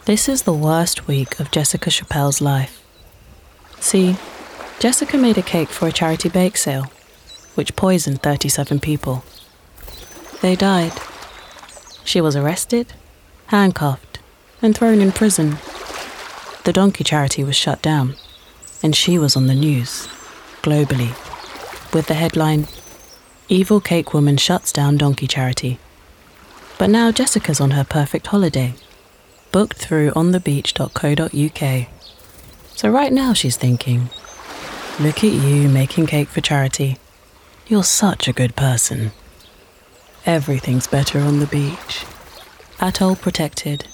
This is the worst week of Jessica Chappelle's life. See, Jessica made a cake for a charity bake sale, which poisoned 37 people. They died. She was arrested, handcuffed, and thrown in prison. The donkey charity was shut down, and she was on the news, globally, with the headline, "Evil Cake Woman Shuts Down Donkey Charity." But now Jessica's on her perfect holiday, booked through onthebeach.co.uk. So right now she's thinking, look at you making cake for charity. You're such a good person. Everything's better on the beach. Atoll protected.